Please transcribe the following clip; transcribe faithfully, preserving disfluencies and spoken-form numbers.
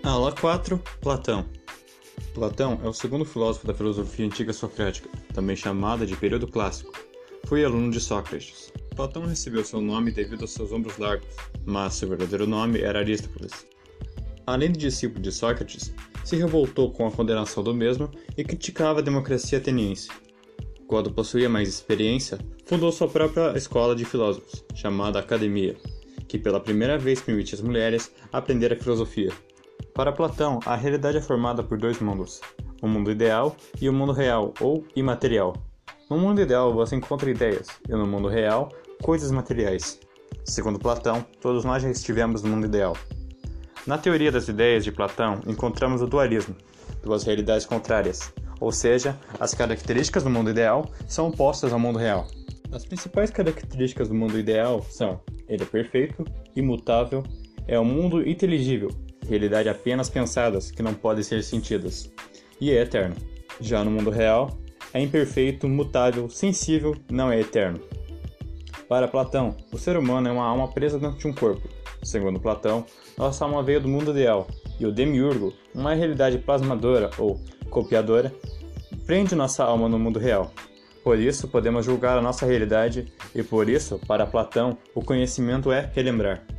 Aula quatro. Platão. Platão é o segundo filósofo da filosofia antiga socrática, também chamada de período clássico. Foi aluno de Sócrates. Platão recebeu seu nome devido aos seus ombros largos, mas seu verdadeiro nome era Aristóteles. Além de discípulo de Sócrates, se revoltou com a condenação do mesmo e criticava a democracia ateniense. Quando possuía mais experiência, fundou sua própria escola de filósofos, chamada Academia, que pela primeira vez permitia às mulheres aprender a filosofia. Para Platão, a realidade é formada por dois mundos, o mundo ideal e o mundo real, ou imaterial. No mundo ideal você encontra ideias, e no mundo real, coisas materiais. Segundo Platão, todos nós já estivemos no mundo ideal. Na teoria das ideias de Platão, encontramos o dualismo, duas realidades contrárias, ou seja, as características do mundo ideal são opostas ao mundo real. As principais características do mundo ideal são: ele é perfeito, imutável, é um mundo inteligível, realidade apenas pensadas que não podem ser sentidas, e é eterno. Já no mundo real, é imperfeito, mutável, sensível, não é eterno. Para Platão, o ser humano é uma alma presa dentro de um corpo. Segundo Platão, nossa alma veio do mundo ideal, e o demiurgo, uma realidade plasmadora ou copiadora, prende nossa alma no mundo real. Por isso, podemos julgar a nossa realidade, e por isso, para Platão, o conhecimento é relembrar.